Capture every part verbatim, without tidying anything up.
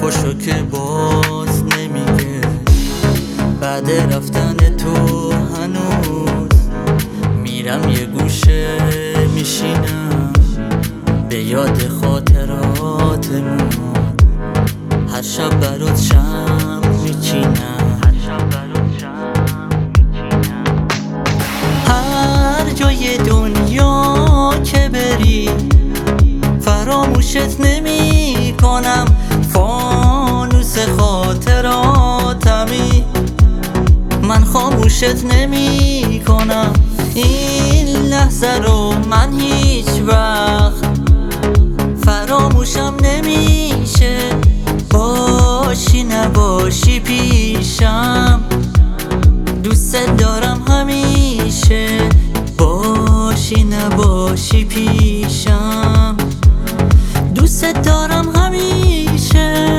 حرفاشو که باز نمیگه، بعد رفتن تو هنوز میرم یه گوشه میشینم به یاد خاطراتمون، هر شب برات شم میچینم، هر جای دنیا که بری فراموشت نمی کنم، فانوس خاطراتمی من خاموشت نمی کنم. این لحظه رو من هیچ وقت فراموشم نمیشه، باشی نباشی پیشم دوست دارم همیشه، باشی نباشی پیشم دوست دارم همیشه.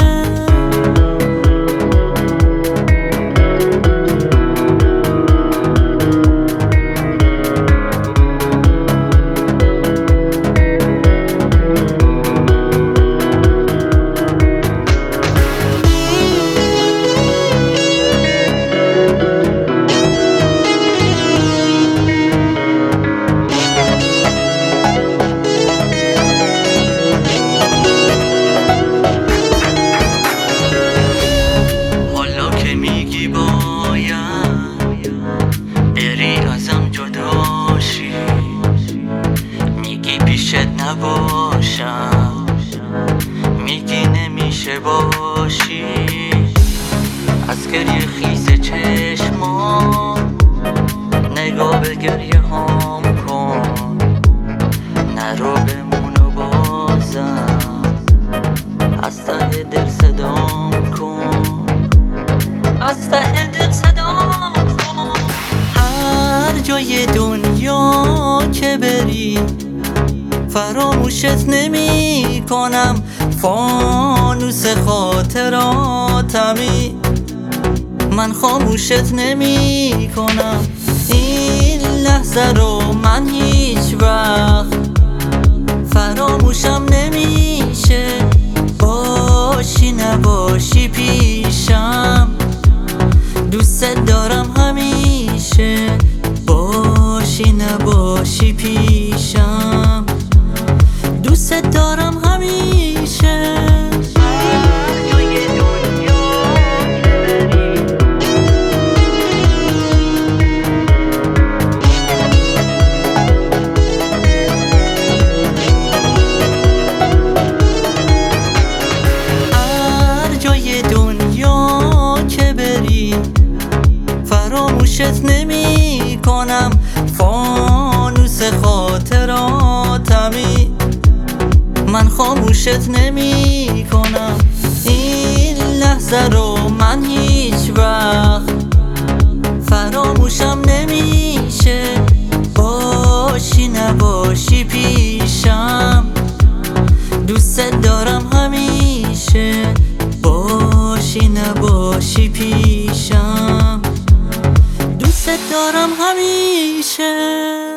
نباشم میگی نمیشه باشی، از گریه خیس چشمام نگاه به گریه هام کن، نرو بمونو بازم از ته دل صدام کن، از ته دل صدام کن. هر جای دنیا که بری فراموشت نمی کنم، فانوس خاطراتمی من خاموشت نمی کنم. این لحظه رو من هیچ وقت فراموشم نمیشه، باشی نباشی پیشم دوست دارم همیشه، باشی نباشی پیشم دوست دارم همیشه. هر جای دنیا که بری فراموشت نمی کنم، فانوس خاطراتمی من خاموشت نمی کنم. این لحظه رو من هیچ وقت فراموشم نمیشه، باشی نباشی پیشم دوست دارم همیشه، باشی نباشی پیشم دوست دارم همیشه.